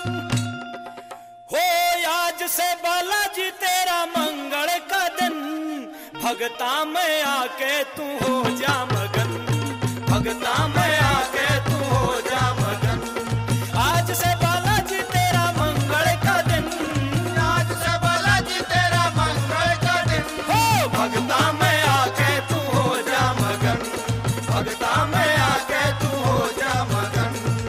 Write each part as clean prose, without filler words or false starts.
हो आज से बालाजी तेरा मंगल का दिन, भगता में आके तू हो जा मगन, भगता में आके तू हो जा मगन। आज से बालाजी तेरा मंगल का दिन, आज से बालाजी तेरा मंगल का दिन, हो भगता में आके तू हो जा मगन, भगता में आके तू हो जा मगन।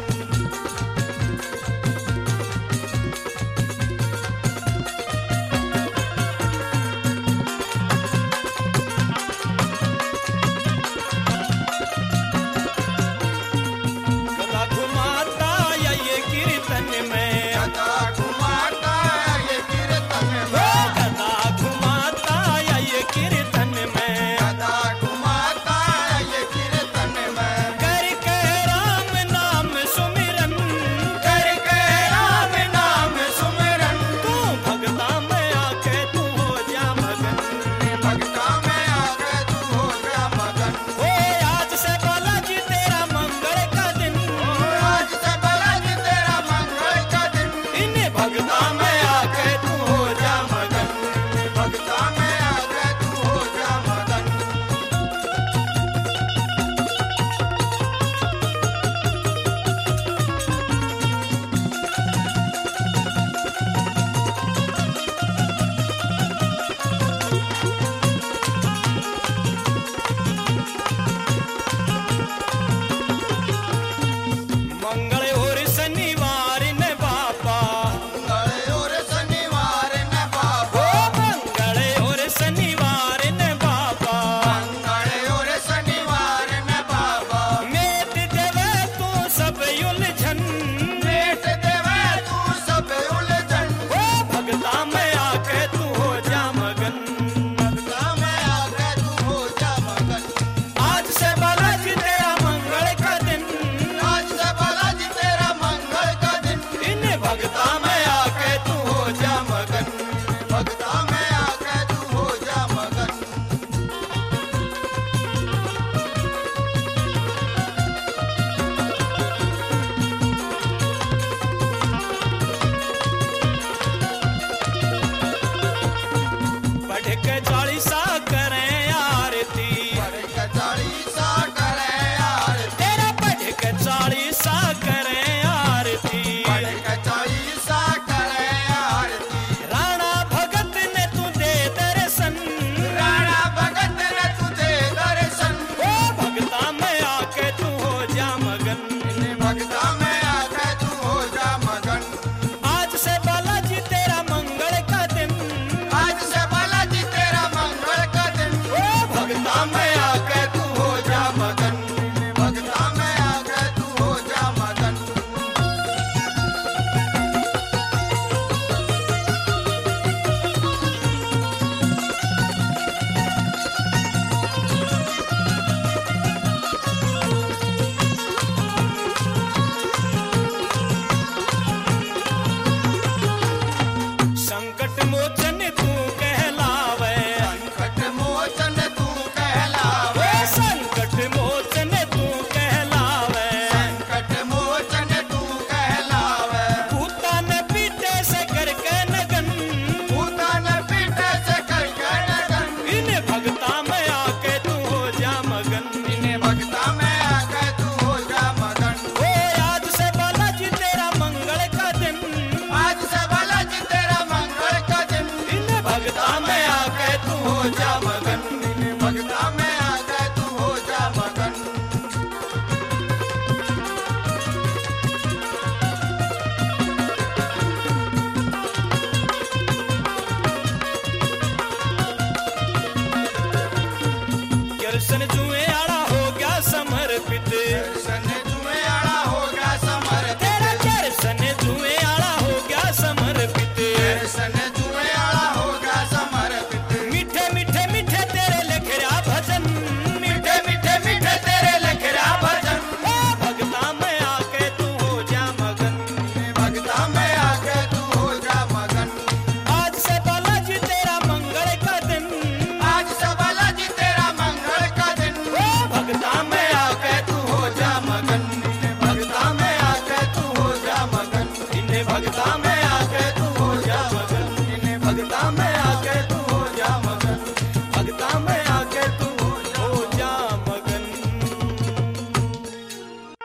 गदा घुमाता या ये कीर्तन में, गदा घुमाता ये कीर्तन हो में, गदा घुमाता या ये कीर्तन में, गदा घुमाता ये कीर्तन में, करके राम नाम सुमिरन, करके राम नाम सुमिरन, तू भगता में आके तू हो जा मगन। भगता में आके तू हो जा मगन। हो आज से बालाजी तेरा मंगल का दिन, आज से बालाजी तेरा मंगल का दिन, इन्हें भगता में आके तू हो जा मगन, भगता में आके तू हो जा मगन। मंगल और शनिवार ने बापा, मंगल और शनिवार ने हो बाबा, मंगल और शनिवार ने बापा, मंगल और शनिवार ने बाबा, मेट देवे तू सब उलझन, मेट देवे तू सब उलझन, हो भगता में आके तू हो जा मगन। भगता में आके तू हो जा मगन। आज से बालाजी तेरा मंगल का दिन, आज से बालाजी तेरा मंगल का दिन, इन्हें भगता में आके तू हो जा मगन, भगता में आके तू हो जा मगन। पढ़ के 40 करें आरती, पढ़ के 40 करे आरती, तेरा पढ़ के 40 करें आरती, पढ़ के 40 करे आरती, राणा भगत ने तू दे दर्शन, राणा भगत ने तुझे दर्शन, ओ भगता में आके तू हो जा मगन। भगता में आके तू हो जा मगन। आज से बालाजी तेरा मंगल का दिन, आज से बालाजी तेरा मंगल का दिन, ओ भगता में आके तू हो जा मगन, भगता में आके तू हो जा मगन। संकट मोचन तू कहलावे, संकट मोचन तू कहलावे, ओ संकट मोचन तू कहलावे, संकट मोचन तू कहलावे, भूता ने पीटे से करके नगन, भूतन पीठे से करके लगन, इन्हें भगता में आके तू हो जा मगन। इन्हें भगता में आके तू हो जा मगन। ओ आज से बालाजी तेरा मंगल का दिन, आज से बालाजी तेरा मंगल का दिन, इन्हें भगता में आके तू हो जा